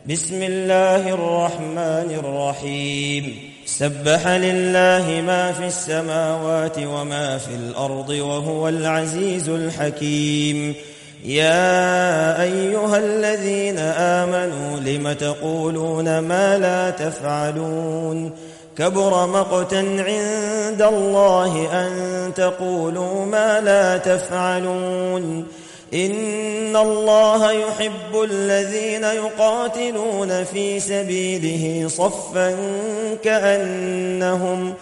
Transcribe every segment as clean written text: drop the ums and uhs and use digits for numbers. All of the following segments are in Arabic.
بسم الله الرحمن الرحيم. سبح لله ما في السماوات وما في الأرض وهو العزيز الحكيم. يا أيها الذين آمنوا لم تقولون ما لا تفعلون؟ كبر مقتا عند الله أن تقولوا ما لا تفعلون. إن الله يحب الذين يقاتلون في سبيله صفا كأنهم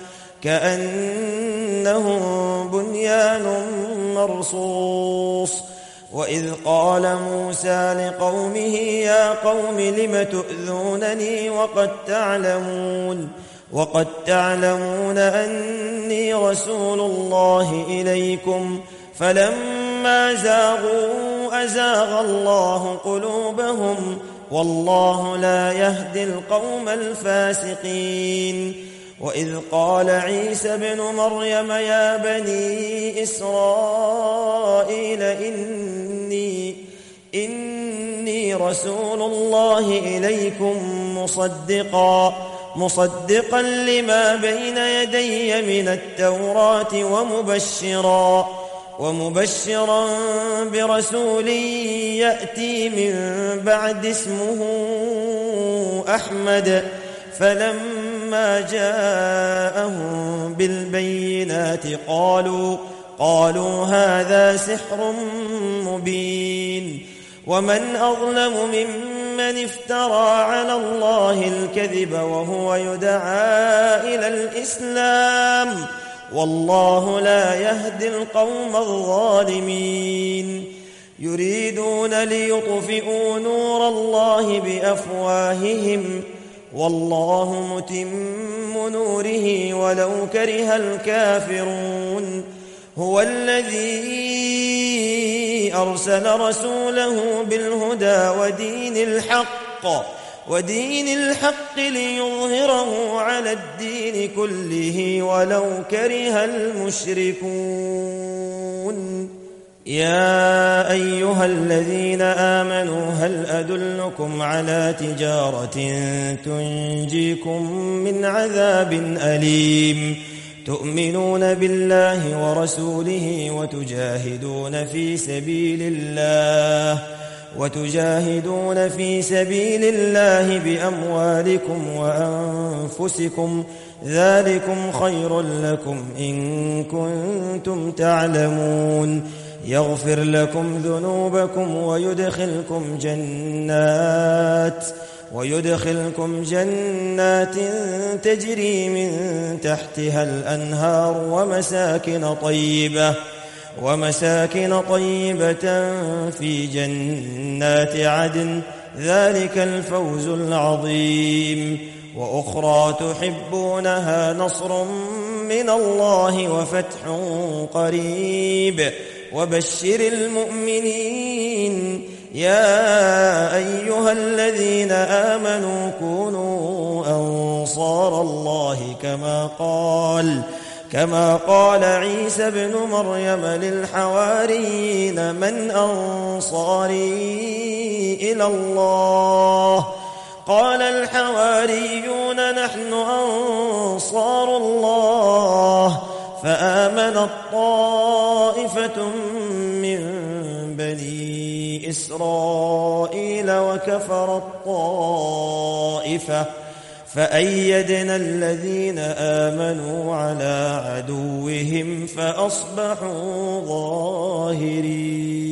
بنيان مرصوص. وإذ قال موسى لقومه يا قوم لم تؤذونني وقد تعلمون أني رسول الله إليكم؟ فلما زاغوا أزاغ الله قلوبهم والله لا يهدي القوم الفاسقين. وإذ قال عيسى ابن مريم يا بني إسرائيل إني رسول الله إليكم مصدقا لما بين يدي من التوراة ومبشرا برسول يأتي من بعد اسمه أحمد. فلما جاءهم بالبينات قالوا هذا سحر مبين. ومن أظلم ممن افترى على الله الكذب وهو يدعى إلى الإسلام والله لا يهدي القوم الظالمين. يريدون ليطفئوا نور الله بأفواههم والله متم نوره ولو كره الكافرون. هو الذي أرسل رسوله بالهدى ودين الحق ليظهره على الدين كله ولو كره المشركون. يا أيها الذين آمنوا هل أدلكم على تجارة تنجيكم من عذاب أليم؟ تؤمنون بالله ورسوله وتجاهدون في سبيل الله بأموالكم وأنفسكم ذلكم خير لكم إن كنتم تعلمون. يغفر لكم ذنوبكم ويدخلكم جنات تجري من تحتها الأنهار ومساكن طيبة في جنات عدن ذلك الفوز العظيم. وأخرى تحبونها نصر من الله وفتح قريب وبشر المؤمنين. يا أيها الذين آمنوا كونوا أنصار الله كما قال عيسى ابن مريم للحواريين من أنصاري إلى الله؟ قال الحواريون نحن أنصار الله. فآمنت طائفة من بني إسرائيل وكفرت طائفة فأيدنا الذين آمنوا على عدوهم فأصبحوا ظاهرين.